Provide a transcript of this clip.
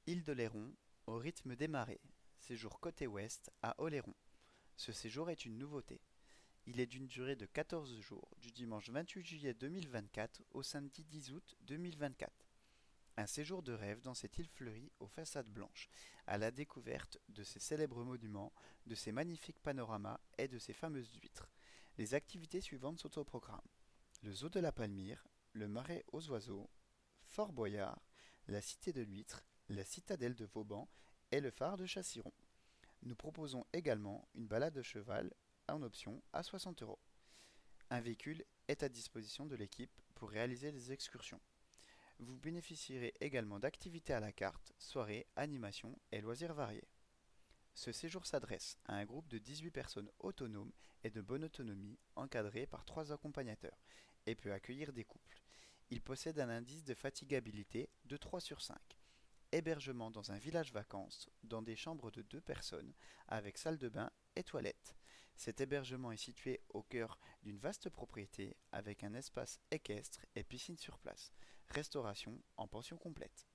Île d'Oléron, au rythme des marées. Séjour côté ouest à Oléron. Ce séjour est une nouveauté. Il est d'une durée de 14 jours, du dimanche 28 juillet 2024 au samedi 10 août 2024. Un séjour de rêve dans cette île fleurie aux façades blanches, à la découverte de ses célèbres monuments, de ses magnifiques panoramas et de ses fameuses huîtres. Les activités suivantes sont au programme: le zoo de la Palmyre, le marais aux oiseaux, Fort Boyard, la cité de l'huître, la citadelle de Vauban et le phare de Chassiron. Nous proposons également une balade de cheval en option à 60 euros. Un véhicule est à disposition de l'équipe pour réaliser les excursions. Vous bénéficierez également d'activités à la carte, soirées, animations et loisirs variés. Ce séjour s'adresse à un groupe de 18 personnes autonomes et de bonne autonomie encadrées par 3 accompagnateurs et peut accueillir des couples. Il possède un indice de fatigabilité de 3 sur 5. Hébergement dans un village vacances, dans des chambres de 2 personnes, avec salle de bain et toilettes. Cet hébergement est situé au cœur d'une vaste propriété, avec un espace équestre et piscine sur place. Restauration en pension complète.